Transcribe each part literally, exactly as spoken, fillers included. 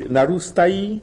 narůstají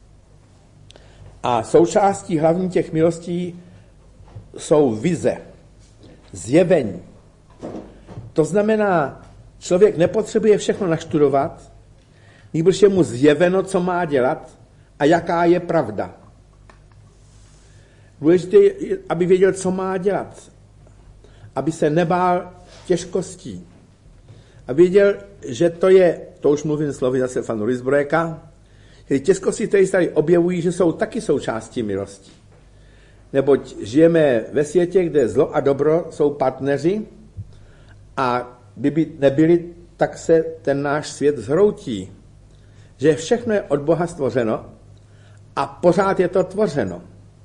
a součástí hlavní těch milostí jsou vize, zjevení. To znamená, člověk nepotřebuje všechno naštudovat, nýbrž je mu zjeveno, co má dělat a jaká je pravda. Důležité je, aby věděl, co má dělat, aby se nebál těžkostí a věděl, že to je, to už mluvím slovy zase Fanu Lisbroeka, že těžkosti, které se tady objevují, že jsou taky součástí milosti. Neboť žijeme ve světě, kde zlo a dobro jsou partneři a kdyby nebyli, tak se ten náš svět zhroutí. Že všechno je od Boha stvořeno a pořád je to tvořeno.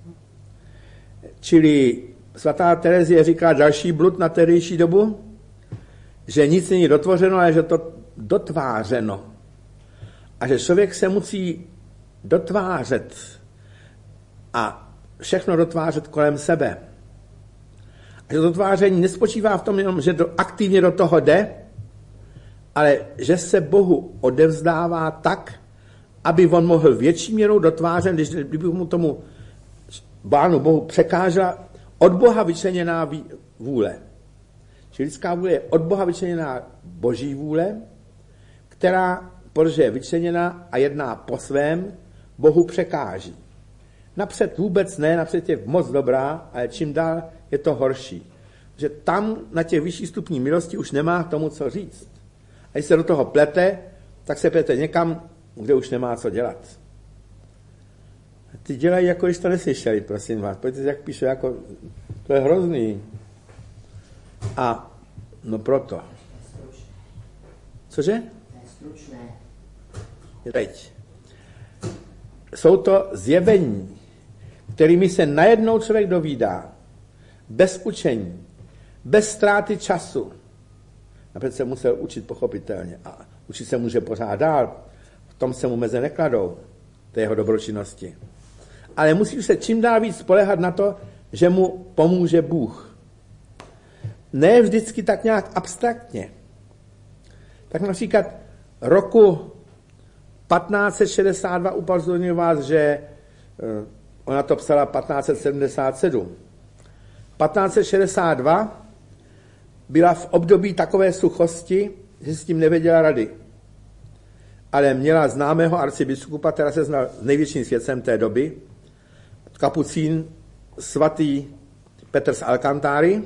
Čili svatá Terezie říká další blud na tehdejší dobu, že nic není dotvořeno, ale že to dotvářeno. A že člověk se musí dotvářet a všechno dotvářet kolem sebe. A že dotváření nespočívá v tom jenom, že do, aktivně do toho jde, ale že se Bohu odevzdává tak, aby on mohl větší měrou dotvářet, když by mu tomu Pánu Bohu překážela od Boha vyčleněná vůle. Čili lidská vůle je od Boha vyčleněná Boží vůle, která, protože je vyčleněná a jedná po svém, Bohu překáží. Napřed vůbec ne, napřed je moc dobrá, ale čím dál je to horší. Že tam na těch vyšších stupních milosti už nemá tomu co říct. A když se do toho plete, tak se plete někam, kde už nemá co dělat. Ty dělají, jako když to neslyšeli, prosím vás. Pojďte, jak píšu, jako, to je hrozný. A, no proto. Cože? Stručné. Teď. Jsou to zjevení, kterými se najednou člověk dovídá, bez učení, bez ztráty času. Napřed se musel učit pochopitelně a učit se může pořád dál, v tom se mu meze nekladou, té jeho dobročinnosti. Ale musí se čím dál víc spoléhat na to, že mu pomůže Bůh. Ne vždycky tak nějak abstraktně. Tak například roku patnáct set šedesát dva upozorňuji vás, že ona to psala patnáct set sedmdesát sedm. patnáct set šedesát dva byla v období takové suchosti, že s tím nevěděla rady. Ale měla známého arcibiskupa, která se znal s největším světcem té doby, kapucín svatý Petr z Alcantáry,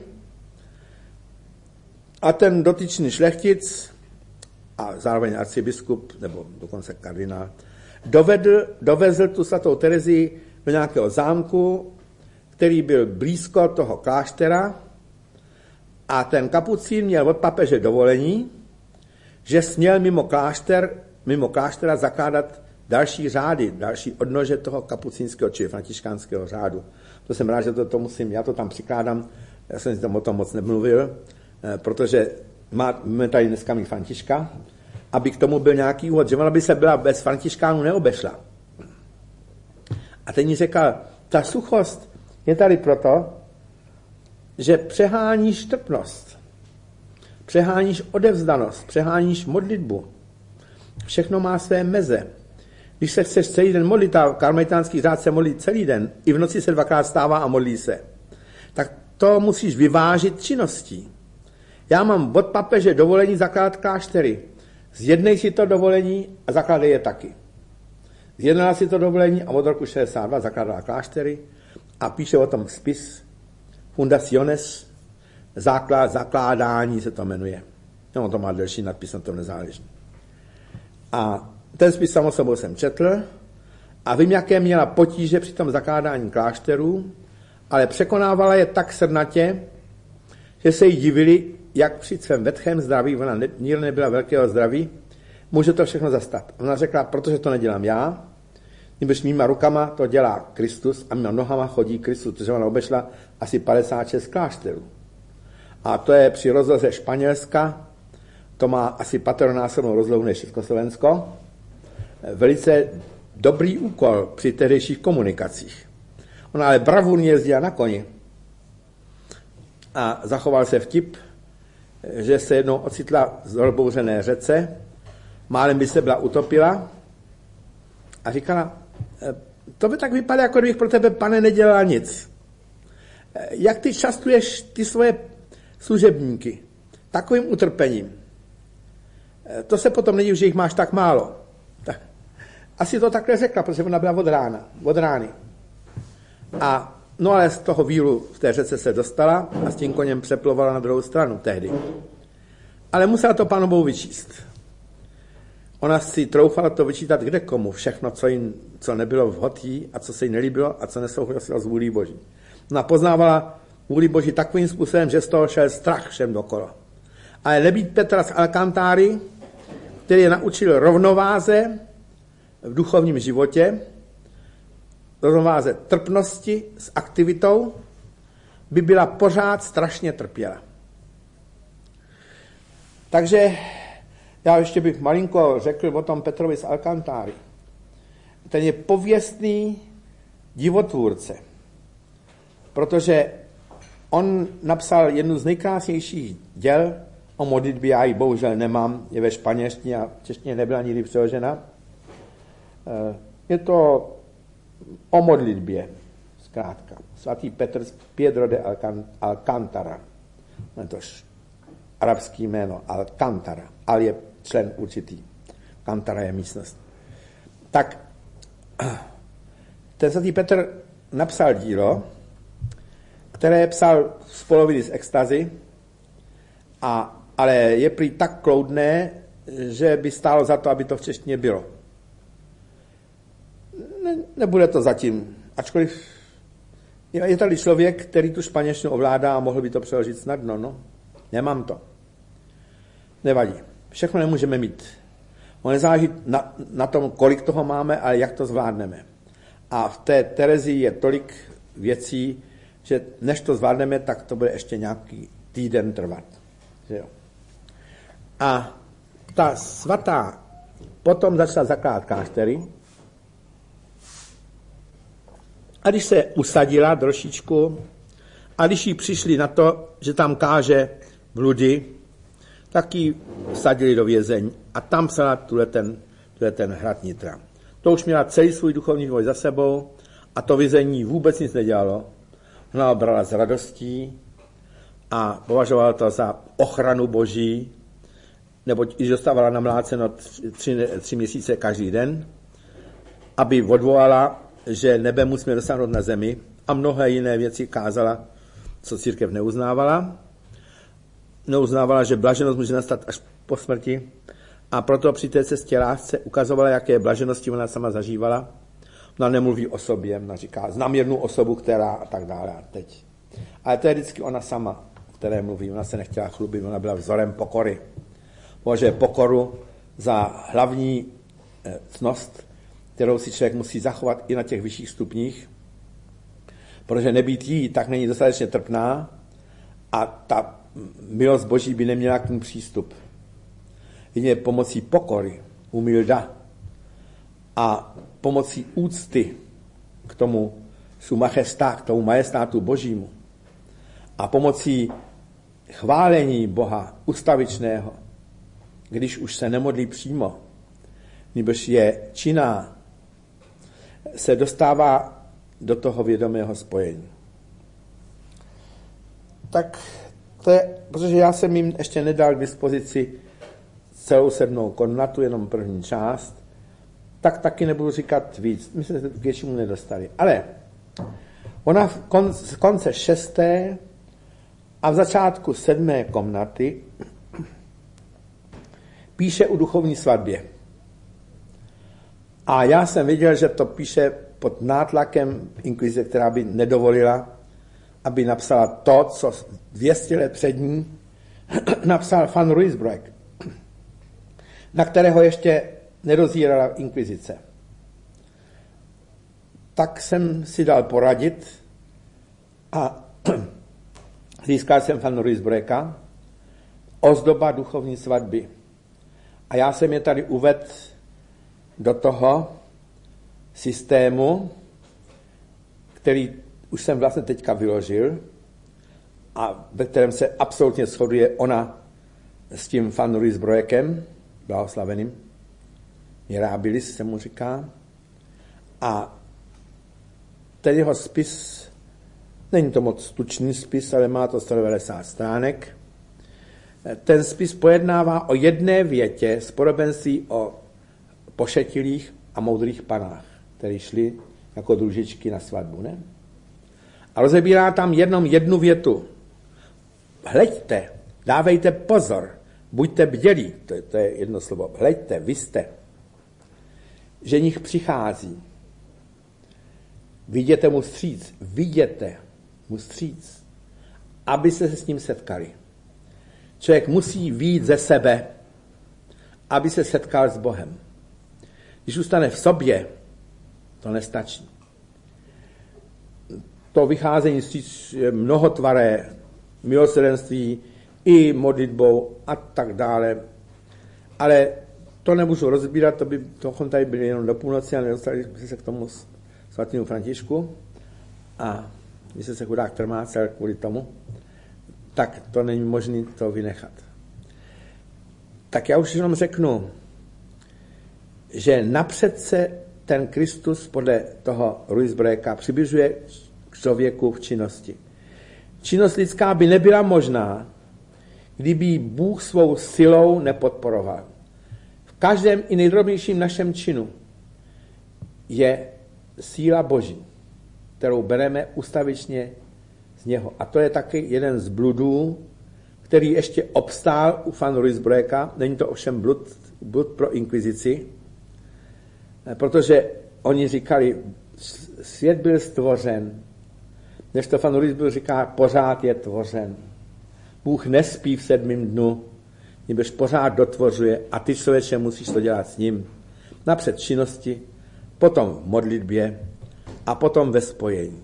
a ten dotyčný šlechtic a zároveň arcibiskup, nebo dokonce kardinál, dovedl, dovezl tu svatou Terezii do nějakého zámku, který byl blízko toho kláštera, a ten kapucín měl od papeže dovolení, že směl mimo klášter, mimo kláštera zakládat další řády, další odnože toho kapucínského, či františkánského řádu. To jsem rád, že to, to musím, já to tam přikládám, já jsem si tam o tom moc nemluvil, protože máme tady dneska mít Františka, aby k tomu byl nějaký úvod, že ona by se byla bez Františkánů neobešla. A teď mi řekla, ta suchost je tady proto, že přeháníš trpnost, přeháníš odevzdanost, přeháníš modlitbu. Všechno má své meze. Když se chceš celý den modlit, a karmelitánský řád se modlí celý den, i v noci se dvakrát stává a modlí se, tak to musíš vyvážit činností. Já mám od papeže dovolení zakládat kláštery. Zjednej si to dovolení a zakládej je taky. Zjednala si to dovolení a od roku šedesát dva zakládala kláštery a píše o tom spis Fundaciones, základ, zakládání se to jmenuje. No, to má delší nadpis, na tom nezáleží. A ten spis samo sebou jsem četl a vím, jaké měla potíže při tom zakládání klášterů, ale překonávala je tak srdnatě, že se jí divili, jak při svém vetchém zdraví, ona ne, nikdy nebyla velkého zdraví, může to všechno zastat. Ona řekla, protože to nedělám já, nebož mýma rukama to dělá Kristus a mýma nohama chodí Kristus, protože ona obešla asi padesát šest klášterů. A to je při rozloze Španělska, to má asi patronásobnou rozlohu než Československo, velice dobrý úkol při tehdejších komunikacích. Ona ale bravurně jezdila na koni a zachoval se vtip, že se jednou ocitla v rozbouřené řece, málem by se byla utopila a říkala, to by tak vypadá, jako kdybych pro tebe, pane, nedělala nic. Jak ty častuješ ty svoje služebníky takovým utrpením? To se potom nedív, že jich máš tak málo. Tak. Asi to takhle řekla, protože ona byla od rána, od rány. A no ale z toho víru v té řece se dostala a s tím koněm přeplovala na druhou stranu tehdy. Ale musela to Pánu Bohu vyčíst. Ona si troufala to vyčítat kde komu, všechno, co, jim, co nebylo vhodí a co se jí nelíbilo a co nesouhlasilo s vůlí Boží. Ona poznávala vůli Boží takovým způsobem, že z toho šel strach všem dokolo. Ale nebýt Petra z Alcantáry, který je naučil rovnováze v duchovním životě, rovnováze trpnosti s aktivitou, by byla pořád strašně trpěla. Takže já ještě bych malinko řekl o tom Petrovi z Alcantáry. Ten je pověstný divotvůrce, protože on napsal jednu z nejkrásnějších děl o modlitbě, já ji bohužel nemám, je ve španělštině a v češtině nebyla nikdy přeložena. Je to o modlitbě, zkrátka. Svatý Petr z Piedro de Alcántara. Je to arabský jméno, Alcántara. Al je člen určitý. Alcántara je místnost. Tak ten svatý Petr napsal dílo, které psal z poloviny z extazy, a, ale je prý tak kloudné, že by stálo za to, aby to v češtině bylo. Ne, nebude to zatím, ačkoliv je tady člověk, který tu španělštinu ovládá a mohl by to přeložit snadno, no. Nemám to. Nevadí. Všechno nemůžeme mít. On nezáleží na, na tom, kolik toho máme, ale jak to zvládneme. A v té Terezii je tolik věcí, že než to zvládneme, tak to bude ještě nějaký týden trvat. Že jo. A ta svatá potom začala zakládat kláštery. A když se usadila trošičku, a když jí přišli na to, že tam káže bludy, tak ji vsadili do vězení a tam psala tuhle ten, tuhle ten hrad Nitra. To už měla celý svůj duchovní vývoj za sebou a to vězení vůbec nic nedělalo. Ona ho brala s radostí a považovala to za ochranu Boží, neboť když dostávala namláceno tři, tři měsíce každý den, aby odvolala, že nebe musíme dosáhnout na zemi, a mnohé jiné věci kázala, co církev neuznávala. Neuznávala, že blaženost může nastat až po smrti, a proto při té cestě lásce ukazovala, jaké blaženosti ona sama zažívala. Ona nemluví o sobě, ona říká, znám jednu osobu, která a tak dále a teď. Ale to je vždycky ona sama, o které mluví. Ona se nechtěla chlubit, ona byla vzorem pokory. Bože, pokoru za hlavní ctnost, kterou si člověk musí zachovat i na těch vyšších stupních, protože nebýt jí, tak není dostatečně trpná a ta milost Boží by neměla k ní přístup. Jedině pomocí pokory, humilda a pomocí úcty k tomu su majestá, k tomu majestátu Božímu a pomocí chválení Boha ustavičného, když už se nemodlí přímo, nebož je činná, se dostává do toho vědomého spojení. Tak to je, protože já jsem jim ještě nedal k dispozici celou sedmou korunatu, jenom první část, tak taky nebudu říkat víc. My jsme se k většimu nedostali. Ale ona v konce, konce šesté a v začátku sedmé komnaty píše o duchovní svatbě. A já jsem viděl, že to píše pod nátlakem inkvizice, která by nedovolila, aby napsala to, co dvě stě let před ní napsal Van Ruysbroek, na kterého ještě nedozírala inkvizice. Tak jsem si dal poradit a získal jsem Van Ruysbroeka, ozdoba duchovní svatby. A já jsem je tady uvedl do toho systému, který už jsem vlastně teďka vyložil a ve kterém se absolutně shoduje ona s tím Van Ruysbroekem, blahoslaveným, Mirabilis se mu říká, A ten jeho spis, není to moc tučný spis, ale má to sto devadesát stránek. Ten spis pojednává o jedné větě z podobenství o pošetilých a moudrých panách, které šli jako družičky na svatbu, ne? A rozebírá tam jenom jednu větu. Hleďte, dávejte pozor, buďte bdělí, to je, to je jedno slovo, hleďte, vy jste. Ženich přichází. Viděte mu vstříc, viděte mu vstříc, aby se s ním setkali. Člověk musí vyjít ze sebe, aby se setkal s Bohem. Když zůstane v sobě, to nestačí. To vycházení vstříc je mnohotvaré, milosrdenství i modlitbou a tak dále. Ale to nemůžu rozbírat, to by tohle tady byli jenom do půlnoci a nedostali jsme se k tomu svatému Františku. A když se chudák trmácel kvůli tomu, tak to není možné to vynechat. Tak já už jenom řeknu, že napřed se ten Kristus podle toho Ruysbroecka přibližuje k člověku v činnosti. Činnost lidská by nebyla možná, kdyby Bůh svou silou nepodporoval. V každém i nejdrobnějším našem činu je síla Boží, kterou bereme ustavičně z něho. A to je taky jeden z bludů, který ještě obstál u van Ruysbroecka. Není to ovšem blud, blud pro inkvizici, protože oni říkali, svět byl stvořen, než to van Ruysbroek říká, pořád je tvořen. Bůh nespí v sedmém dnu, nebož pořád dotvořuje a ty, člověče, musíš to dělat s ním. Napřed činnosti, potom v modlitbě a potom ve spojení.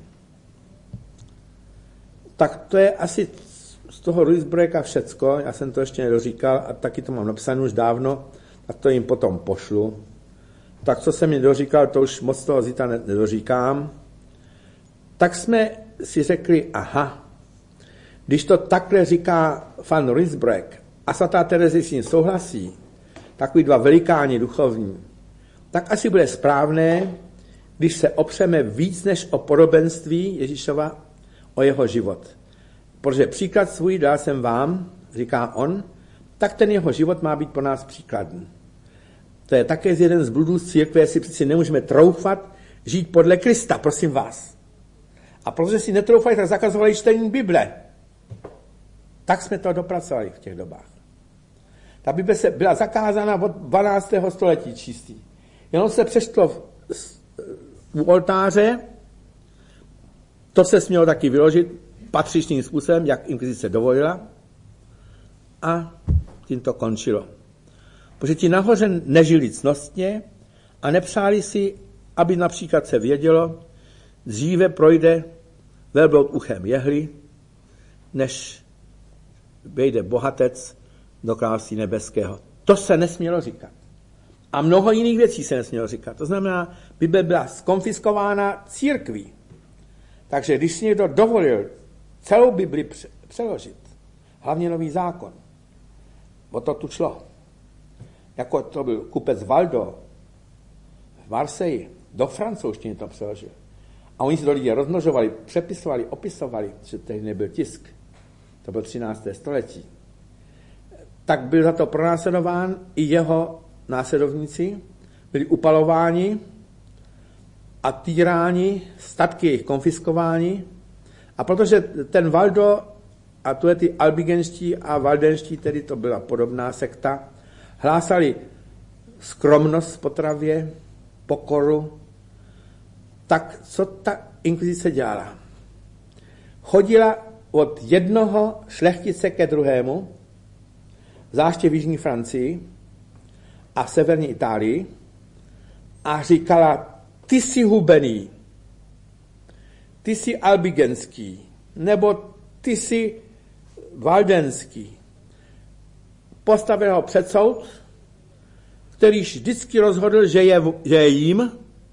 Tak to je asi z toho Ruysbroecka všecko, já jsem to ještě nedoříkal a taky to mám napsané už dávno, tak to jim potom pošlu. Tak co jsem mi doříkal, to už moc toho zítra nedoříkám. Tak jsme si řekli, aha, když to takhle říká van Ruysbroek a svatá Terezie s ním souhlasí, takový dva velikáni duchovní, tak asi bude správné, když se opřeme víc než o podobenství Ježíšova, o jeho život. Protože příklad svůj dal jsem vám, říká on, tak ten jeho život má být pro nás příkladný. To je také z jeden z bludů z církve, si přeci nemůžeme troufat žít podle Krista, prosím vás. A protože si netroufali, tak zakazovali čtení Bible. Tak jsme to dopracovali v těch dobách. Ta Bible se byla zakázána od dvanáctého století čistý. Jenom se přešlo u oltáře, to se smělo taky vyložit patřičným způsobem, jak inkvizice dovolila, a tím to končilo. Protože ti nahoře nežili cnostně a nepřáli si, aby například se vědělo, dříve projde velbloud uchem jehly, než vejde bohatec do království nebeského. To se nesmělo říkat. A mnoho jiných věcí se nesmělo říkat. To znamená, Bible byla skonfiskována církví. Takže když si někdo dovolil celou Bibli přeložit, hlavně Nový zákon, o to tu šlo. Jako to byl kupec Valdo v Marseille, do francouzštiny to přeložil. A oni si to lidi rozmnožovali, přepisovali, opisovali, že tehdy nebyl tisk. To byl třinácté století. Tak byl za to pronásledován i jeho následovníci, byli upalováni a týráni, statky jejich konfiskováni. A protože ten Valdo a tu je ty albigenští a valdenští, tedy to byla podobná sekta, hlásali skromnost v potravě, pokoru, tak co ta inkvizice dělala? Chodila od jednoho šlechtice ke druhému, zvláště v jižní Francii a v severní Itálii, a říkala, ty jsi hubený, ty jsi albigenský, nebo ty jsi valdenský. Postavil ho před soud, který vždycky rozhodl, že je, že je jím,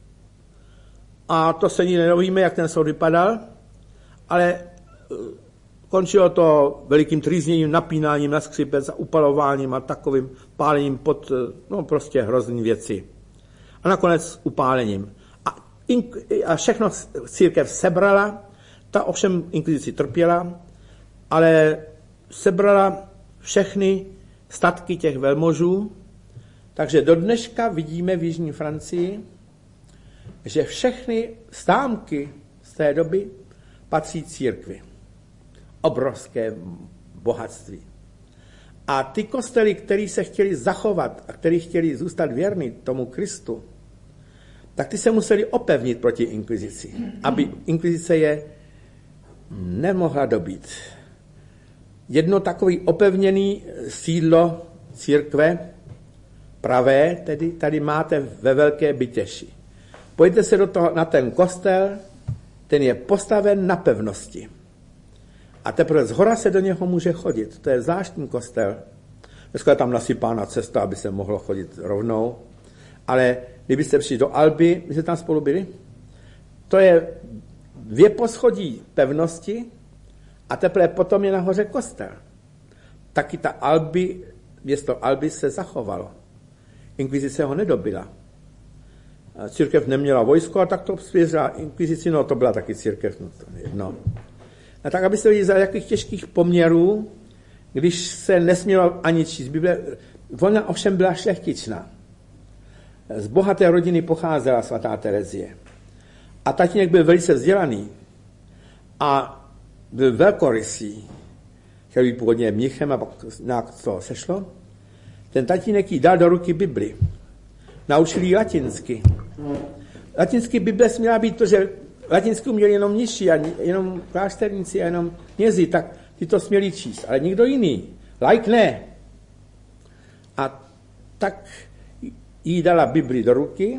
a to se nikdy nedovíme, jak ten soud vypadal, ale končilo to velikým trýzněním, napínáním na skřipec a upalováním a takovým pálením pod, no prostě hrozný věci. A nakonec upálením. A a všechno církev sebrala, ta ovšem inkvizici trpěla, ale sebrala všechny statky těch velmožů, takže do dneška vidíme v jižní Francii, že všechny stámky z té doby patří církvi. Obrovské bohatství. A ty kostely, které se chtěli zachovat a které chtěli zůstat věrní tomu Kristu, tak ty se museli opevnit proti inkvizici, aby inkvizice je nemohla dobít. Jedno takový opevněný sídlo církve, pravé, tedy tady máte ve Velké Bytěši. Pojďte se do toho, na ten kostel, ten je postaven na pevnosti. A teprve zhora se do něho může chodit. To je zvláštní kostel. Dneska je tam nasypána cesta, aby se mohlo chodit rovnou. Ale kdybyste přišli do Alby, my jsme tam spolu byli, to je dvě poschodí pevnosti a teprve potom je nahoře kostel. Taky ta Alby, město Alby se zachovalo. Inkvizice ho nedobila. Církev neměla vojsko a tak to svěřila inkvizici, no to byla taky církev, no to jedno. A tak, abyste viděli, za jakých těžkých poměrů, když se nesmělo ani číst Bible, ona ovšem byla šlechtičná. Z bohaté rodiny pocházela svatá Terezie. A tatínek byl velice vzdělaný a byl velkorysý. Chtěl být původně mnichem a pak nějak to sešlo. Ten tatínek jí dal do ruky Bibli. Naučil jí latinsky. Latinsky Bible směla být to, že latinsky uměli jenom nižší a jenom klášterníci a jenom knězi, tak ty to směli číst, ale nikdo jiný. Laik ne. A tak jí dala Bibli do ruky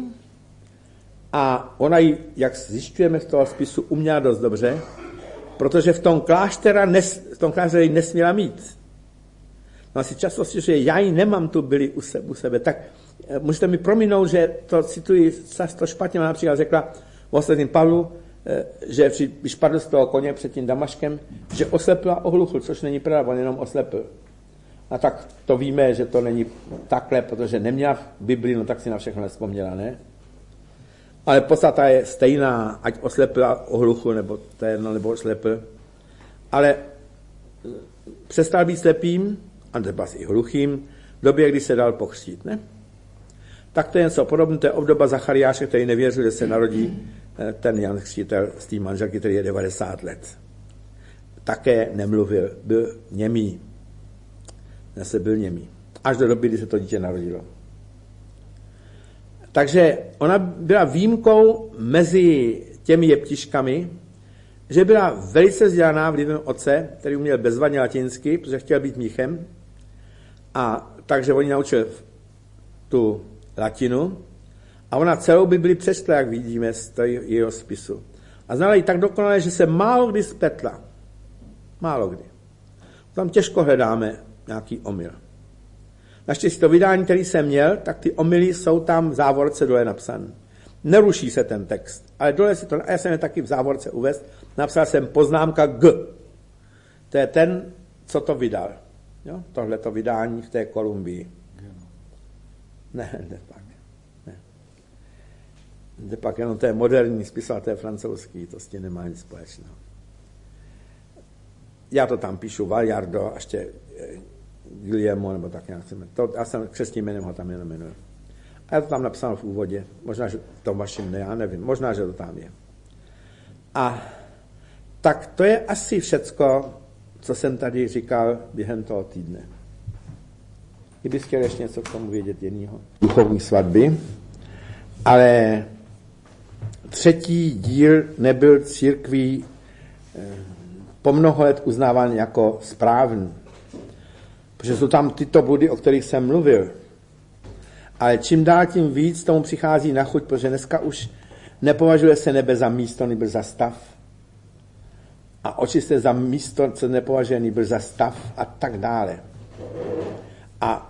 a ona ji, jak zjišťujeme z toho spisu, uměla dost dobře, protože v tom kláštera nes, v tom klášteře ji nesměla mít. No asi často si, že já ji nemám tu Bibli u sebe, u sebe, tak můžete mi prominout, že to cituji často špatně, ona například řekla v ostatním Pavlu, že když padl z toho koně před tím Damaškem, že oslepl a ohluchl, což není pravda, on jenom oslepl. A tak to víme, že to není takhle, protože neměla Bibli, no tak si na všechno nevzpomněla, ne? Ale podstata je stejná, ať oslepl a ohluchl, nebo to je jedno, nebo oslepl. Ale přestal být slepým, a třeba i hluchým, v době, kdy se dal pokřtít, ne? Tak to je něco podobné, to je obdoba Zachariáše, který nevěřil, že se narodí ten Jan Křtitel z té manželky, který je devadesát let. Také nemluvil, byl němý. Zase byl němý. Až do doby, kdy se to dítě narodilo. Takže ona byla výjimkou mezi těmi jeptiškami, že byla velice vzdělaná vlivem otce, který uměl bezvadně latinsky, protože chtěl být mnichem. A takže oni naučil tu latinu a ona celou Bibli přečtla, jak vidíme z jeho spisu. A znala ji tak dokonale, že se málo kdy spletla. Málo kdy. Tam těžko hledáme nějaký omyl. Naštěstí to vydání, který jsem měl, tak ty omyly jsou tam v závorce dole napsané. Neruší se ten text, ale dole si to, a já jsem je taky v závorce uvést, napsal jsem poznámka G. To je ten, co to vydal. Jo? Tohleto vydání v té Kolumbii. Ne, ne pak. Ne. Ne pak, jenom to je moderní spisovatel francouzský, to s tím nemá nic společného. Já to tam píšu, Valjardo, a ještě Guillermo, nebo tak nějak chceme. To, já jsem křestním jménem ho tam jenom jmenuji. A já to tam napsal v úvodě. Možná, že to vaším ne, já nevím. Možná, že to tam je. A tak to je asi všecko, co jsem tady říkal během toho týdne. Kdybych chtěl ještě něco k tomu vědět jiného. Duchovní svatby. Ale třetí díl nebyl církví po mnoho let uznáván jako správný. Protože jsou tam tyto body, o kterých jsem mluvil. Ale čím dál tím víc tomu přichází na chuť, protože dneska už nepovažuje se nebe za místo, nebo za stav. A očisté za místo, co nepovažuje nebo za stav a tak dále. A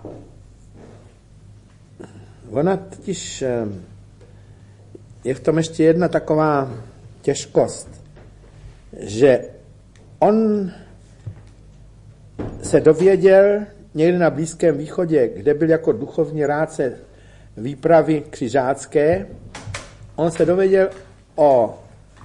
ona totiž je v tom ještě jedna taková těžkost, že on se dověděl někde na Blízkém východě, kde byl jako duchovní rádce výpravy křižácké, on se dověděl o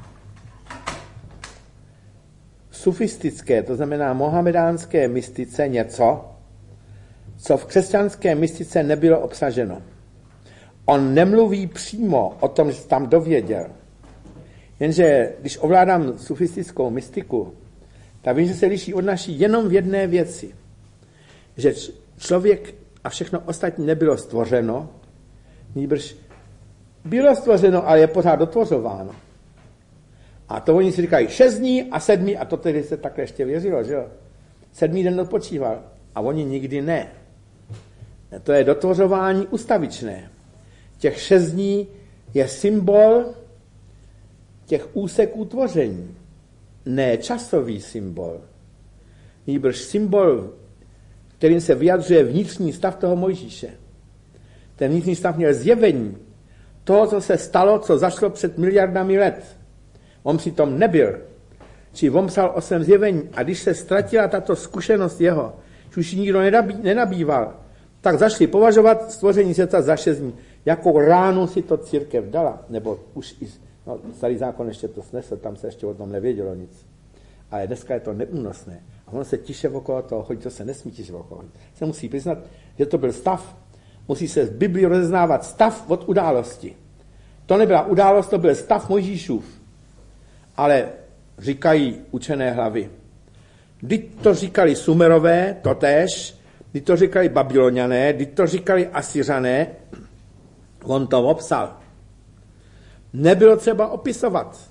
sufistické, to znamená mohamedánské mystice něco, co v křesťanské mystice nebylo obsaženo. On nemluví přímo o tom, že se tam dověděl. Jenže když ovládám sufistickou mystiku, tak vím, že se liší od naší jenom v jedné věci. Že člověk a všechno ostatní nebylo stvořeno, nýbrž bylo stvořeno, ale je pořád dotvořováno. A to oni si říkají šest dní a sedmý, a to tedy se takhle ještě věřilo, že jo? Sedmý den odpočíval a oni nikdy ne. To je dotvořování ustavičné. Těch šest dní je symbol těch úseků tvoření. Ne časový symbol. Nýbrž symbol, kterým se vyjadřuje vnitřní stav toho Mojžíše. Ten vnitřní stav měl zjevení toho, co se stalo, co zašlo před miliardami let. On přitom nebyl. Či on psal o svém zjevení a když se ztratila tato zkušenost jeho, že už ji nikdo nenabýval, tak zašli považovat stvoření světa za šest dní. Jakou ránu si to církev dala, nebo už i no, starý zákon ještě to snesl, tam se ještě o tom nevědělo nic. Ale dneska je to neúnosné. A ono se tiše okolo toho chodí, to se nesmí tiše okolo chodit. Se musí přiznat, že to byl stav. Musí se v Biblii rozeznávat stav od události. To nebyla událost, to byl stav Mojžíšův. Ale říkají učené hlavy. Vždyť to říkali Sumerové, totéž, vždyť to říkali Babyloniané, vždyť to říkali Asyřané, on to opsal. Nebylo třeba opisovat,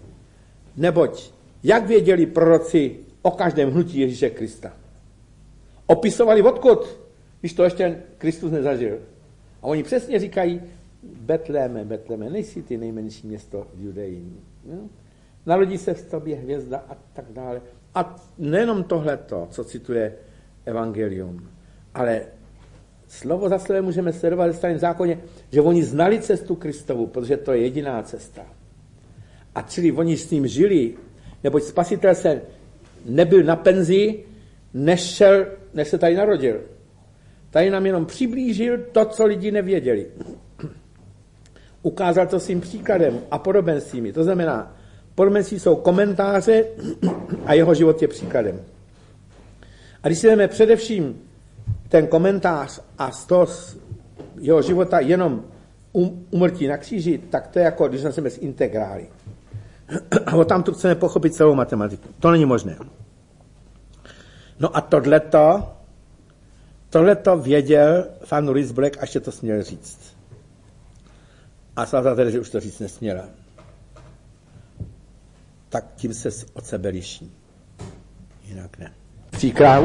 neboť jak věděli proroci o každém hnutí Ježíše Krista? Opisovali odkud, když to ještě Kristus nezažil. A oni přesně říkají, Betléme, Betléme, nejsi ty nejmenší město v Judeji. No? Narodí se v tobě hvězda a tak dále. A nejenom tohleto, co cituje evangelium, ale slovo za slovem můžeme sledovat ve Starém zákoně, že oni znali cestu Kristovu, protože to je jediná cesta. A čili oni s ním žili, neboť Spasitel se nebyl na penzi, než, šel, než se tady narodil. Tady nám jenom přiblížil to, co lidi nevěděli. Ukázal to svým příkladem a podobenstvími. To znamená, podobenství jsou komentáře a jeho život je příkladem. A když si jdeme především ten komentář a z toho jeho života jenom umrtí na kříži, tak to je jako, když jsme z integrály. A tam tu chceme pochopit celou matematiku. To není možné. No a tohleto, tohleto věděl Fan Rysbrack, až je to směl říct. A svatá Terezie už to říct nesměla. Tak tím se od sebe liší. Jinak ne. Tří králů.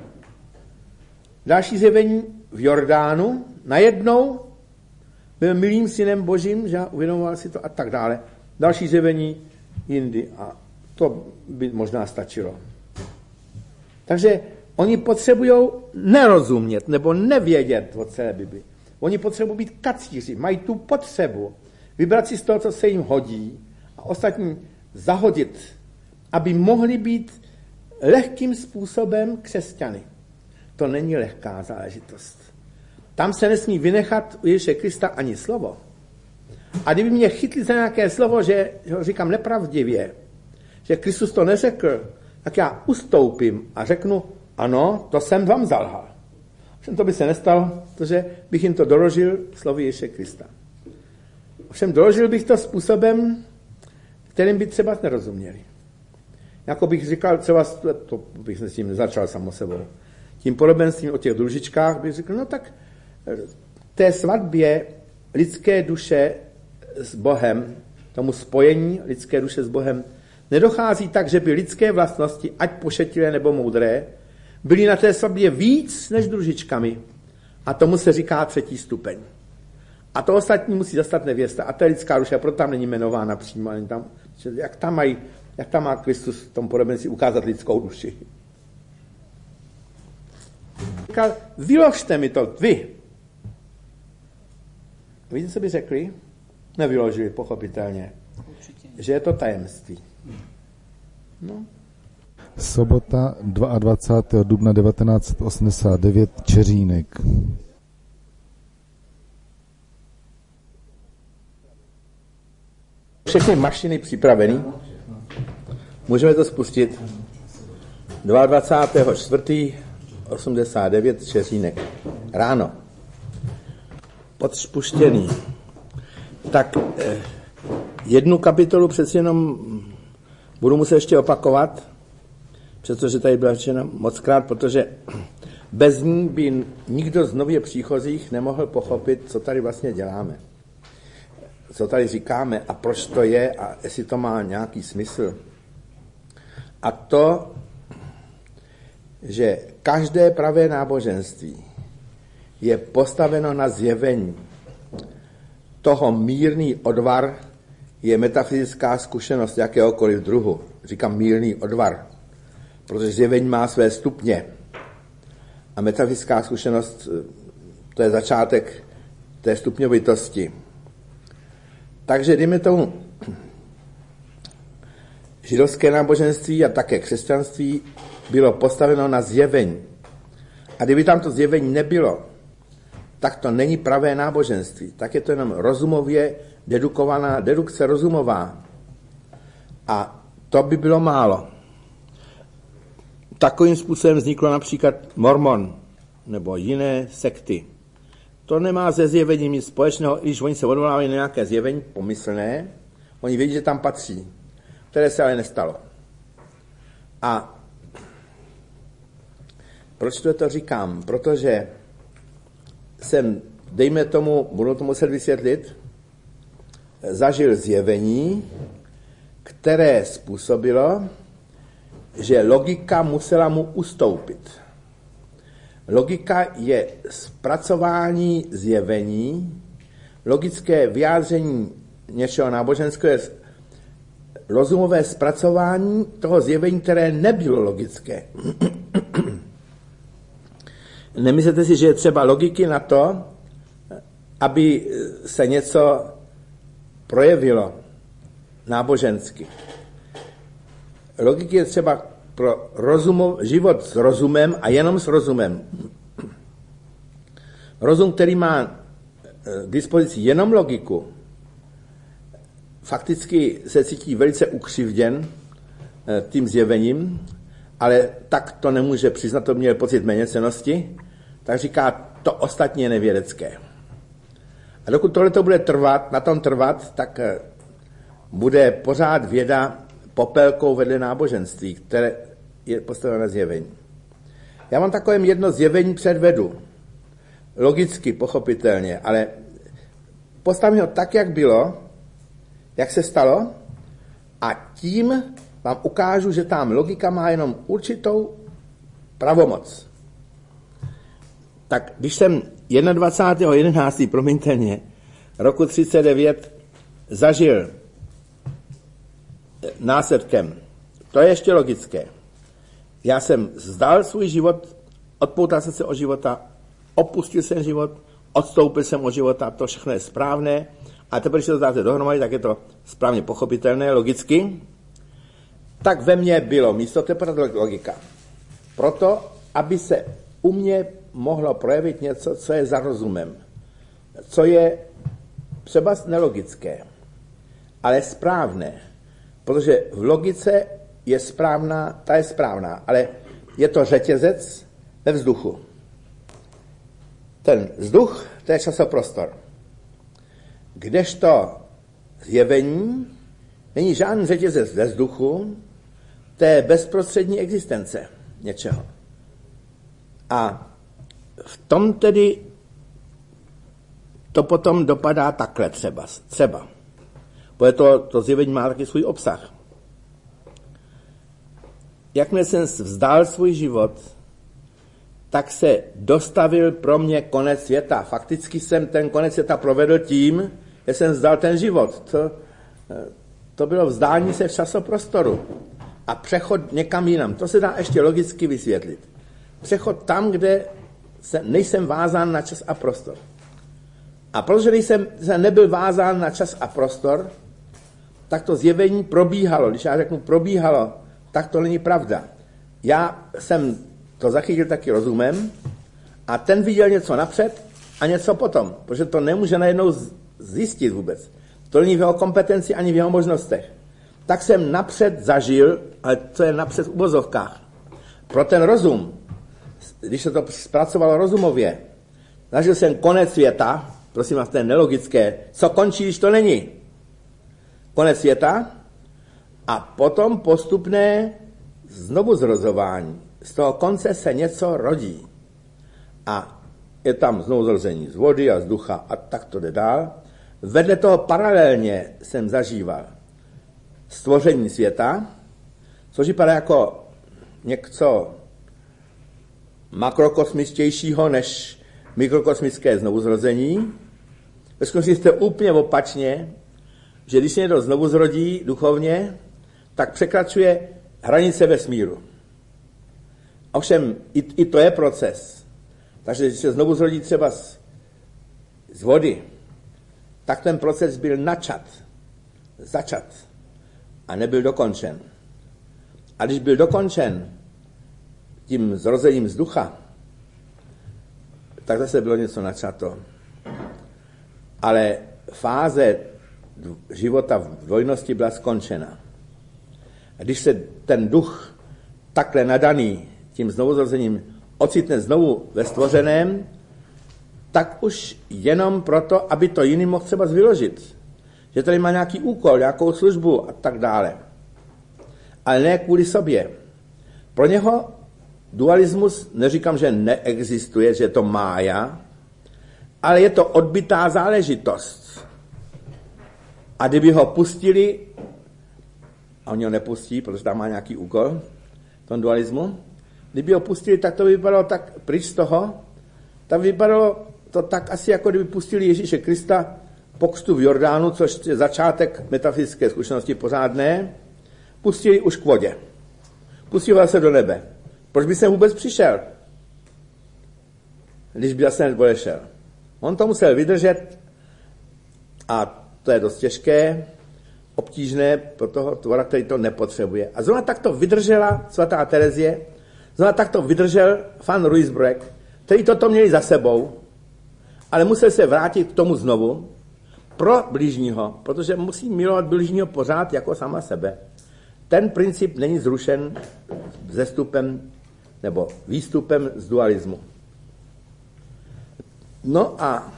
Další zjevení v Jordánu. Najednou byl milým synem božím, že uvědomoval si to a tak dále. Další zjevení jindy a to by možná stačilo. Takže oni potřebují nerozumět nebo nevědět o celé Bibli. Oni potřebují být kacíři, mají tu potřebu vybrat si z toho, co se jim hodí a ostatní zahodit, aby mohli být lehkým způsobem křesťany. To není lehká záležitost. Tam se nesmí vynechat u Ježíše Krista ani slovo. A kdyby mě chytli za nějaké slovo, že ho říkám nepravdivě, že Kristus to neřekl, tak já ustoupím a řeknu, ano, to jsem vám zalhal. Ovšem to by se nestalo, protože bych jim to doložil slovy Ježíše Krista. Ovšem doložil bych to způsobem, kterým by třeba nerozuměli. Jako bych říkal, třeba, to bych s tím nezačal samo sebou, tím podobenstvím o těch družičkách bych řekl, no tak té svatbě lidské duše s Bohem, tomu spojení lidské duše s Bohem, nedochází tak, že by lidské vlastnosti, ať pošetilé nebo moudré, byly na té svatbě víc než družičkami. A tomu se říká třetí stupeň. A to ostatní musí zastat nevěsta. A to je lidská duše, a proto tam není jmenována přímo. Tam, jak, tam mají, jak tam má Kristus v tom podobenství ukázat lidskou duši. Říkal, vyložte mi to, vy. Víte, co by řekli? Nevyložili, pochopitelně. Že je to tajemství. No. Sobota dvacátého druhého dubna devatenáct set osmdesát devět, Čeřínek. Všechny mašiny připraveny. Můžeme to spustit. dvacátého druhého čtvrtého osmdesát devět Čeřínek. Ráno. Podspuštěný. Tak eh, jednu kapitolu přeci jenom budu muset ještě opakovat, přestože tady byla řečena mockrát, protože bez ní by nikdo z nově příchozích nemohl pochopit, co tady vlastně děláme. Co tady říkáme a proč to je a jestli to má nějaký smysl. A to, že každé pravé náboženství je postaveno na zjevení. Toho mírný odvar je metafyzická zkušenost jakéhokoliv druhu. Říkám mírný odvar, protože zjevení má své stupně. A metafyzická zkušenost, to je začátek té stupňovitosti. Takže dejme tomu, židovské náboženství a také křesťanství bylo postaveno na zjevení. A kdyby tam to zjevení nebylo, tak to není pravé náboženství. Tak je to jenom rozumově dedukovaná, dedukce rozumová. A to by bylo málo. Takovým způsobem vzniklo například Mormon nebo jiné sekty. To nemá se zjevením nic společného, když oni se odvolávají na nějaké zjevení pomyslné, oni vědí, že tam patří, které se ale nestalo. A proč to, to říkám? Protože jsem, dejme tomu, budu to muset vysvětlit, zažil zjevení, které způsobilo, že logika musela mu ustoupit. Logika je zpracování zjevení, logické vyjádření něčeho náboženského je rozumové zpracování toho zjevení, které nebylo logické. Nemyslete si, že je třeba logiky na to, aby se něco projevilo nábožensky. Logiky je třeba pro rozumov, život s rozumem a jenom s rozumem. Rozum, který má k dispozici jenom logiku, fakticky se cítí velice ukřivděn tím zjevením, ale tak to nemůže přiznat, to měl pocit méněcennosti, tak říká, to ostatní je nevědecké. A dokud tohle to bude trvat, na tom trvat, tak bude pořád věda popelkou vedle náboženství, které je postaveno na zjevení. Já vám takovém jedno zjevení předvedu. Logicky, pochopitelně, ale postavím ho tak, jak bylo, jak se stalo, a tím vám ukážu, že tam logika má jenom určitou pravomoc. Tak když jsem dvacátého prvního jedenáctého promiňte mě, roku třicet devět zažil následkem, to je ještě logické. Já jsem vzdal svůj život, odpoutal jsem se od života, opustil jsem život, odstoupil jsem od života, to všechno je správné, a teprve, když to dáte dohromady, tak je to správně pochopitelné, logicky. Tak ve mně bylo místo, to je logika. Proto, aby se u mě mohlo projevit něco, co je za rozumem, co je třeba nelogické, ale správné. Protože v logice je správná, ta je správná, ale je to řetězec ve vzduchu. Ten vzduch, to je časoprostor. Kdežto zjevení není žádný řetězec ve vzduchu, to je bezprostřední existence něčeho. A v tom tedy to potom dopadá takhle třeba. třeba. Protože to, to zjevení má taky svůj obsah. Jakmile jsem vzdal svůj život, tak se dostavil pro mě konec světa. Fakticky jsem ten konec světa provedl tím, že jsem vzdal ten život. To, to bylo vzdání se v časoprostoru. A přechod někam jinam. To se dá ještě logicky vysvětlit. Přechod tam, kde se, nejsem vázán na čas a prostor. A protože nejsem, jsem nebyl vázán na čas a prostor, tak to zjevení probíhalo. Když já řeknu probíhalo, tak to není pravda. Já jsem to zachytil taky rozumem a ten viděl něco napřed a něco potom, protože to nemůže najednou zjistit vůbec. To není v jeho kompetenci ani v jeho možnostech. Tak jsem napřed zažil, ale to je napřed v uvozovkách, pro ten rozum, když se to zpracovalo rozumově, zažil jsem konec světa, prosím vás, to je nelogické, co končí, když to není. Konec světa a potom postupné znovuzrozování. Z toho konce se něco rodí. A je tam znovuzrození z vody a z ducha a tak to jde dál. Vedle toho paralelně jsem zažíval stvoření světa, což vypadá jako něco makrokosmičtějšího než mikrokosmické znovuzrození. Ve skutečnosti jste úplně opačně, že když se někdo znovu zrodí duchovně, tak překračuje hranice vesmíru. Ovšem, i, i to je proces. Takže když se znovu zrodí třeba z, z vody, tak ten proces byl načat, začat a nebyl dokončen. A když byl dokončen tím zrozením z ducha, tak zase bylo něco načato. Ale fáze života v dvojnosti byla skončena. A když se ten duch takhle nadaný tím znovuzrozením ocitne znovu ve stvořeném, tak už jenom proto, aby to jiný mohl třeba vyložit. Že tady má nějaký úkol, nějakou službu a tak dále. Ale ne kvůli sobě. Pro něho dualismus, neříkám, že neexistuje, že je to mája, ale je to odbytá záležitost. A kdyby ho pustili, a oni ho nepustí, protože tam má nějaký úkol, v tom dualismu, kdyby ho pustili, tak to by vypadalo tak pryč z toho, tak vypadalo to tak asi, jako kdyby pustili Ježíše Krista po křtu v Jordánu, což je začátek metafyzické zkušenosti pořádné, pustili už k vodě. Pustili se do nebe. Proč by sem vůbec přišel, když by zase odešel? On to musel vydržet a to je dost těžké, obtížné pro toho tvora, který to nepotřebuje. A zrovna tak to vydržela svatá Terezie, zrovna tak to vydržel Fan Ruysbroek, který toto měli za sebou, ale musel se vrátit k tomu znovu pro bližního, protože musí milovat bližního pořád jako sama sebe. Ten princip není zrušen vzestupem nebo výstupem z dualismu. No a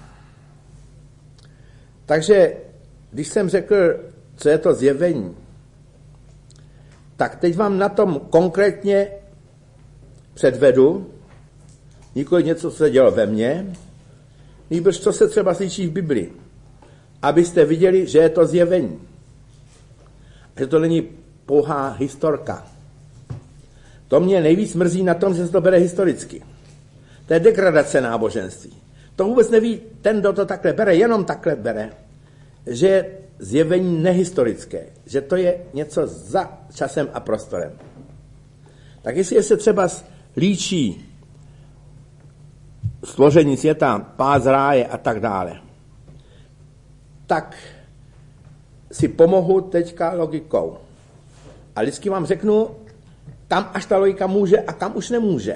takže, když jsem řekl, co je to zjevení, tak teď vám na tom konkrétně předvedu, nikoli něco, co se dělo ve mně, nýbrž co se třeba slyší v Biblii, abyste viděli, že je to zjevení. Že to není pouhá historka. To mě nejvíc mrzí na tom, že se to bere historicky. To je degradace náboženství. To vůbec neví ten, kdo to takhle bere, jenom takhle bere, že je zjevení nehistorické, že to je něco za časem a prostorem. Tak jestli se třeba líčí stvoření světa, pád z ráje a tak dále, tak si pomohu teďka logikou. A vždycky vám řeknu, kam až ta logika může a kam už nemůže.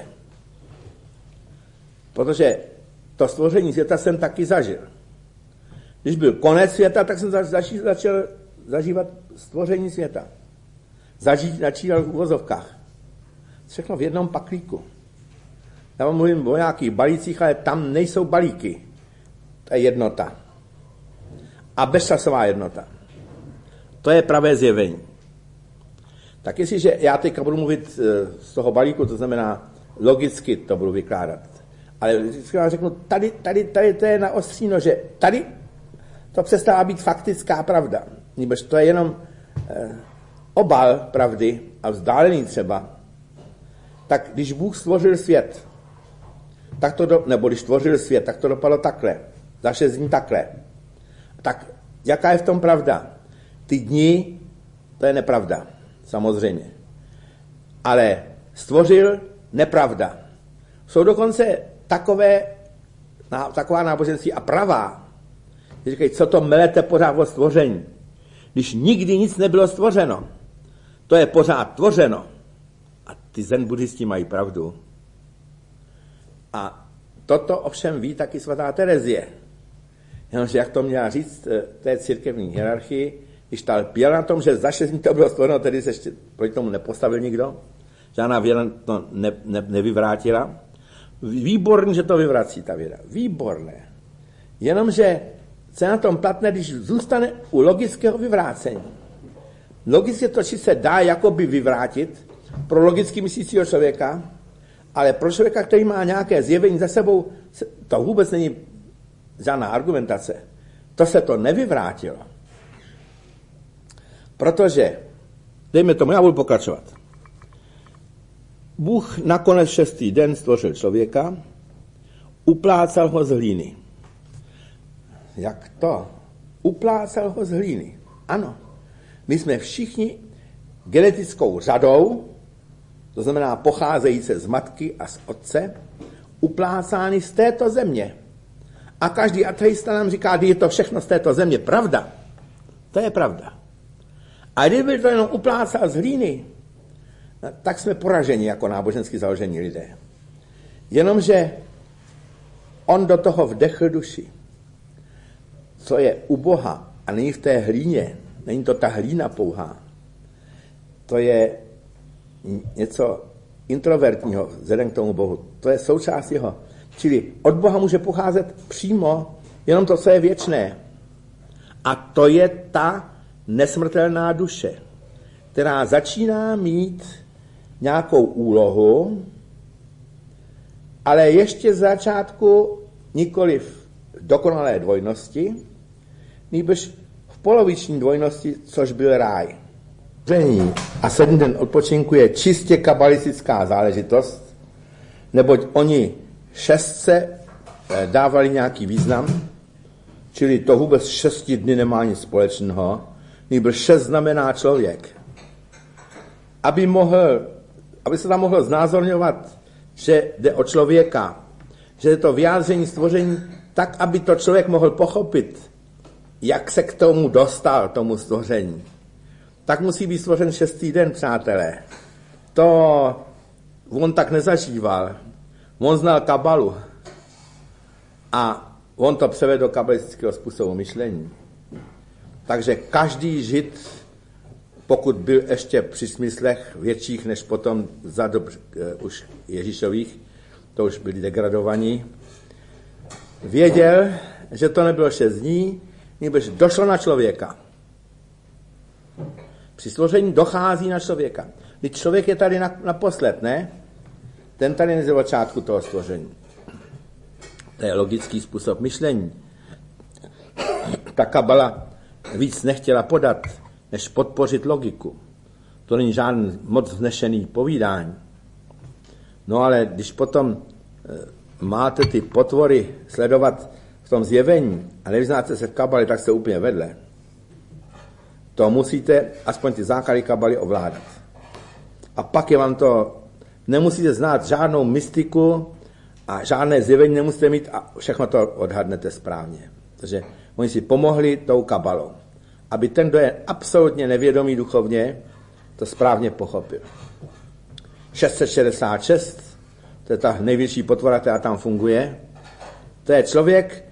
Protože to stvoření světa jsem taky zažil. Když byl konec světa, tak jsem zaži, začal zažívat stvoření světa. Zažít začínal v uvozovkách. Všechno v jednom paklíku. Já vám mluvím o nějakých balících, ale tam nejsou balíky. To je jednota. A bezčasová jednota. To je pravé zjevení. Tak jestliže já teďka budu mluvit z toho balíku, to znamená logicky to budu vykládat. Ale vždycky vám řeknu, tady, tady, tady to je na ostří nože. Tady to přestává být faktická pravda. Nebož to je jenom eh, obal pravdy a vzdálený třeba. Tak když Bůh stvořil svět, tak to do, nebo když stvořil svět, tak to dopadlo takhle. Za šest dní takhle. Tak jaká je v tom pravda? Ty dny, to je nepravda, samozřejmě. Ale stvořil nepravda. Jsou dokonce takové, taková náboženství a pravá, že říkají, co to melete pořád o stvoření. Když nikdy nic nebylo stvořeno, to je pořád tvořeno. A ty zen buddhisti mají pravdu. A toto ovšem ví taky svatá Terezie. Jenomže jak to měla říct té církevní hierarchii, když ta lpěla na tom, že za šest dní to bylo stvoreno, tedy se ještě proti tomu nepostavil nikdo, žádná věda to ne, ne, nevyvrátila. Výborný, že to vyvrací ta věda. Výborné. Jenomže se na tom platné, když zůstane u logického vyvrácení. Logicky to či se dá jakoby vyvrátit pro logicky myslícího člověka, ale pro člověka, který má nějaké zjevení za sebou, to vůbec není žádná argumentace. To se to nevyvrátilo. Protože, dejme tomu, já budu pokračovat. Bůh nakonec šestý den stvořil člověka, uplácal ho z hlíny. Jak to? Uplácal ho z hlíny. Ano. My jsme všichni genetickou řadou, to znamená pocházející z matky a z otce, uplácány z této země. A každý ateista nám říká, že je to všechno z této země. Pravda. To je pravda. A kdyby to jenom uplácal z hlíny, tak jsme poraženi jako nábožensky založení lidé. Jenomže on do toho vdechl duši. Co je u Boha a není v té hlíně, není to ta hlína pouhá, to je něco introvertního vzhledem k tomu Bohu. To je součást jeho. Čili od Boha může pocházet přímo jenom to, co je věčné. A to je ta nesmrtelná duše, která začíná mít nějakou úlohu, ale ještě z začátku nikoliv v dokonalé dvojnosti, nýbrž v poloviční dvojnosti, což byl ráj. A sedm den odpočinku je čistě kabalistická záležitost, neboť oni šestce dávali nějaký význam, čili to vůbec šesti dny nemá nic společného, nýbrž šest znamená člověk. Aby, mohl, aby se tam mohlo znázorňovat, že jde o člověka, že je to vyjádření stvoření, tak, aby to člověk mohl pochopit, jak se k tomu dostal, tomu stvoření. Tak musí být stvořen šestý den, přátelé. To on tak nezažíval. On znal kabalu. A on to převedl do kabalistického způsobu myšlení. Takže každý žid, pokud byl ještě při smyslech větších než potom za dob už Ježíšových, to už byli degradovaní, věděl, že to nebylo šest dní, nebož došlo na člověka. Při stvoření dochází na člověka. Když člověk je tady naposled, ne? Ten tady není z začátku toho stvoření. To je logický způsob myšlení. Ta kabala víc nechtěla podat, než podpořit logiku. To není žádný moc vznešený povídání. No ale když potom máte ty potvory sledovat v tom zjevení a nevyznáte se v kabali, tak jste úplně vedle. To musíte aspoň ty základy kabaly ovládat. A pak je vám to, nemusíte znát žádnou mystiku a žádné zjevení nemusíte mít a všechno to odhadnete správně. Takže oni si pomohli tou kabalou, aby ten, kdo je absolutně nevědomý duchovně, to správně pochopil. šest set šedesát šest, to je ta největší potvora, která tam funguje, to je člověk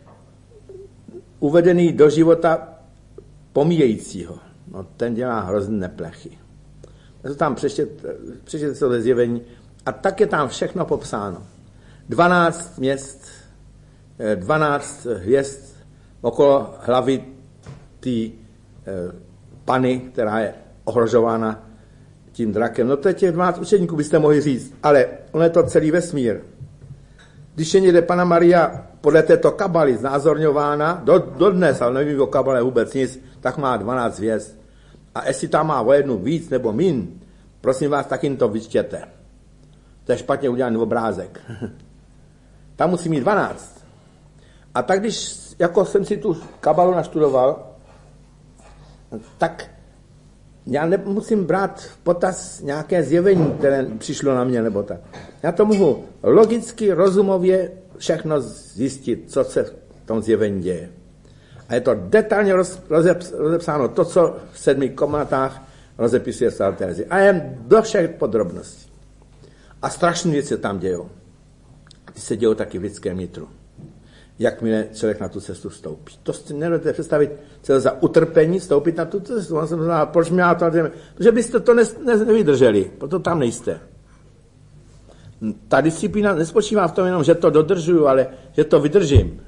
uvedený do života pomíjejícího. No, ten dělá hrozný neplechy. To tam přečtěte, přečtěte se do zjevení a tak je tam všechno popsáno. dvanáct měst, dvanáct hvězd okolo hlavy té e, pany, která je ohrožována tím drakem. No to je těch dvanáct učeníků, byste mohli říct, ale on je to celý vesmír. Když je někde Panna Maria podle této kabaly znázorňována, do, do dnes, ale nevím o kabale vůbec nic, tak má dvanáct hvězd. A jestli tam má o jednu víc nebo mín, prosím vás, tak jim to vyčtěte. To je špatně udělaný obrázek. Tam musí mít dvanáct. A tak když jako jsem si tu kabalu naštudoval, tak já nemusím brát v potaz nějaké zjevení, které přišlo na mě, nebo tak. Já to mohu logicky, rozumově všechno zjistit, co se v tom zjevení děje. A je to detailně roz, rozeps, rozepsáno to, co v sedmi komnatách rozepisuje svatá Terezie. A jen do všech podrobností. A strašné věci tam dějou. Ty se dějou taky v lidském nitru. jakmile člověk na tu cestu vstoupí. To si nedovedete představit, co je za utrpení vstoupit na tu cestu. On jsem znal, proč mě to, protože byste to ne, ne, nevydrželi, proto tam nejste. Ta disciplína nespočívá v tom jenom, že to dodržuju, ale že to vydržím.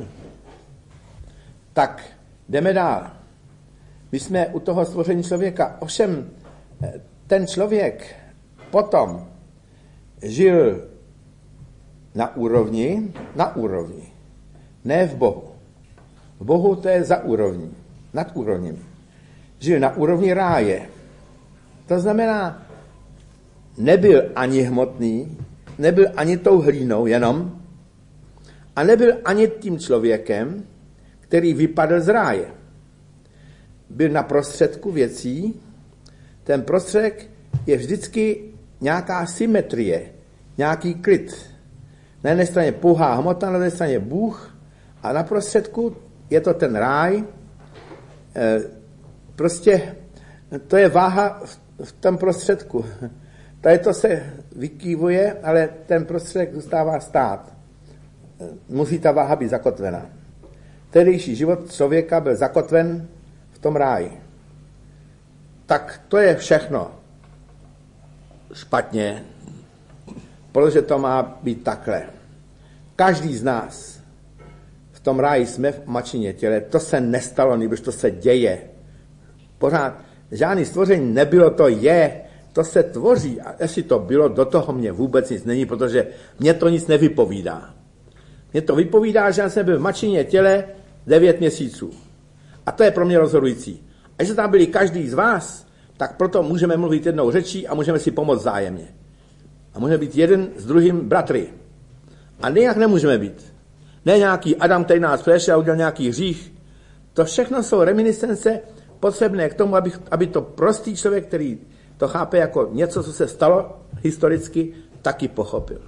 Tak, jdeme dál. My jsme u toho stvoření člověka. Ovšem, ten člověk potom žil na úrovni, na úrovni, ne v Bohu. V Bohu to je za úrovní, nad úrovním. Žil na úrovni ráje. To znamená, nebyl ani hmotný, nebyl ani tou hlínou jenom, a nebyl ani tím člověkem, který vypadl z ráje. Byl na prostředku věcí, ten prostředek je vždycky nějaká symetrie, nějaký klid. Na jedné straně pouhá hmota, na jedné straně Bůh a na prostředku je to ten ráj. E, prostě to je váha v, v tom prostředku. Tady to se vykývuje, ale ten prostředek zůstává stát. Musí ta váha být zakotvená. Tehdejší život člověka byl zakotven v tom ráji. Tak to je všechno špatně, protože to má být takhle. Každý z nás v tom ráji jsme v mačině těle, to se nestalo, nebož to se děje. Pořád žádný stvoření nebylo, to je, to se tvoří. A jestli to bylo, do toho mě vůbec nic není, protože mě to nic nevypovídá. Mně to vypovídá, že já jsem byl v mačině těle devět měsíců. A to je pro mě rozhodující. A když tam byli každý z vás, tak proto můžeme mluvit jednou řečí a můžeme si pomoct vzájemně. A můžeme být jeden s druhým bratry. A nejak nemůžeme být. Ne nějaký Adam, který nás přešel a udělal nějaký hřích. To všechno jsou reminiscence potřebné k tomu, aby, aby to prostý člověk, který to chápe jako něco, co se stalo historicky, taky pochopil.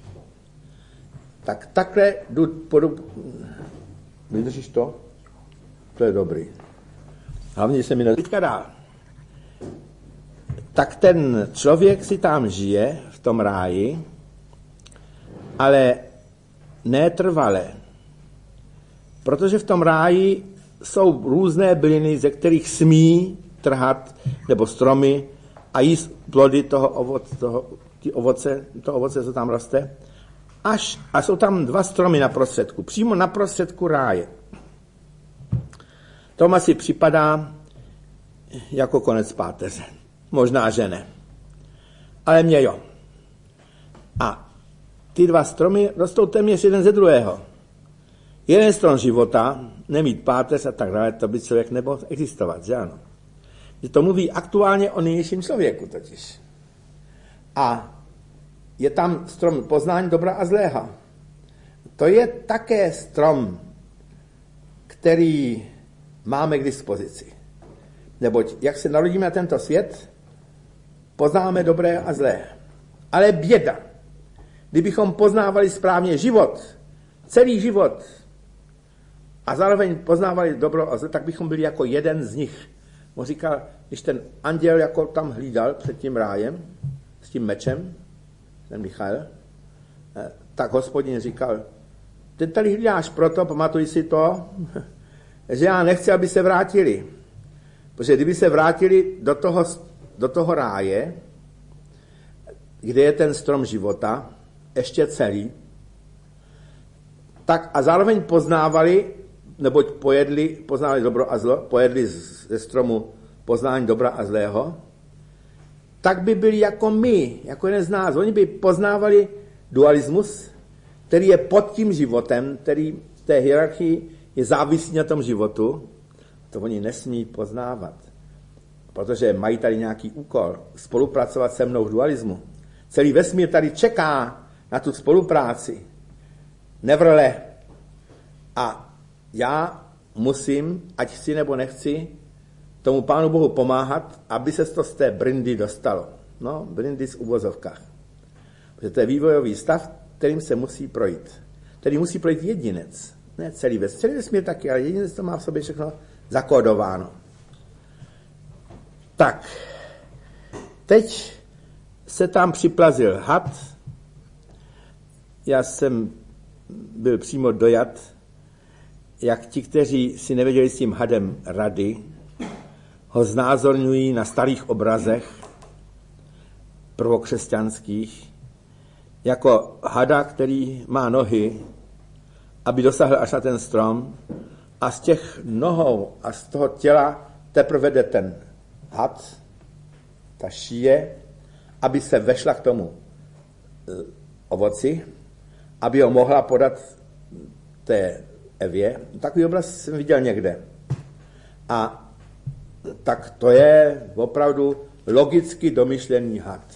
Tak takhle jdu, podu... Vydržíš to? To je dobrý. Hlavně se mi ne... Teďka dál. Tak ten člověk si tam žije v tom ráji, ale ne trvale. Protože v tom ráji jsou různé byliny, ze kterých smí trhat, nebo stromy a jíst plody toho ovoce, toho, ty ovoce, to ovoce, co tam roste. Až, a jsou tam dva stromy na prostředku, přímo na prostředku ráje. To asi připadá jako konec páteře. Možná, že ne. Ale mě jo. A ty dva stromy rostou téměř jeden ze druhého. Jeden strom života, nemít páteř a tak dále, to by člověk nemohl existovat, že ano. Že to mluví aktuálně o nynějším člověku totiž. A je tam strom poznání dobra a zlého. To je také strom, který máme k dispozici. Neboť jak se narodíme na tento svět, poznáme dobré a zlé. Ale běda, kdybychom poznávali správně život, celý život, a zároveň poznávali dobro a zlé, tak bychom byli jako jeden z nich. On říkal, když ten anděl jako tam hlídal před tím rájem, s tím mečem, ten Michael, tak Hospodin říkal, ty tady hlídáš proto, pamatuj si to, že já nechci, aby se vrátili. Protože kdyby se vrátili do toho, do toho ráje, kde je ten strom života, ještě celý, tak a zároveň poznávali, neboť pojedli, poznávali dobro a zlo, pojedli ze stromu poznání dobra a zlého, tak by byli jako my, jako jeden z nás. Oni by poznávali dualismus, který je pod tím životem, který v té hierarchii je závislý na tom životu. To oni nesmí poznávat, protože mají tady nějaký úkol spolupracovat se mnou v dualismu. Celý vesmír tady čeká na tu spolupráci. Nevrle. A já musím, ať chci nebo nechci, tomu Pánu Bohu pomáhat, aby se to z té brindy dostalo. No, brindy z uvozovkách. Protože to je vývojový stav, kterým se musí projít. Který musí projít jedinec. Ne celý vesmír. Celý vesmír taky, ale jedinec to má v sobě všechno zakódováno. Tak, teď se tam připlazil had. Já jsem byl přímo dojat jak ti, kteří si nevěděli s tím hadem rady, ho znázorňují na starých obrazech prvokřesťanských, jako hada, který má nohy, aby dosáhl až na ten strom, a z těch nohou a z toho těla teprve jde ten had, ta šíje, aby se vešla k tomu ovoci, aby ho mohla podat té Evě. Takový obraz jsem viděl někde. A tak to je opravdu logicky domyšlený had.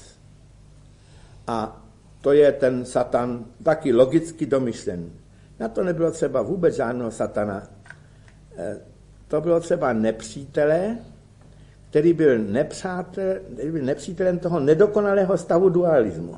A to je ten Satan taky logicky domyšlený. Na to nebylo třeba vůbec žádného satana. To bylo třeba nepřítele, který byl, nepřátel, který byl nepřítelem toho nedokonalého stavu dualismu.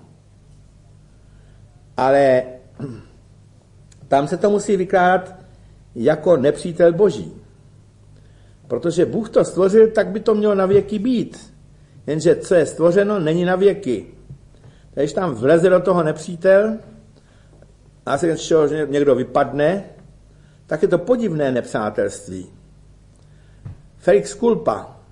Ale tam se to musí vykládat jako nepřítel Boží. Protože Bůh to stvořil, tak by to mělo na věky být. Jenže co je stvořeno, není na věky. Když tam vleze do toho nepřítel, a se z čeho někdo vypadne, tak je to podivné nepřátelství. Felix culpa.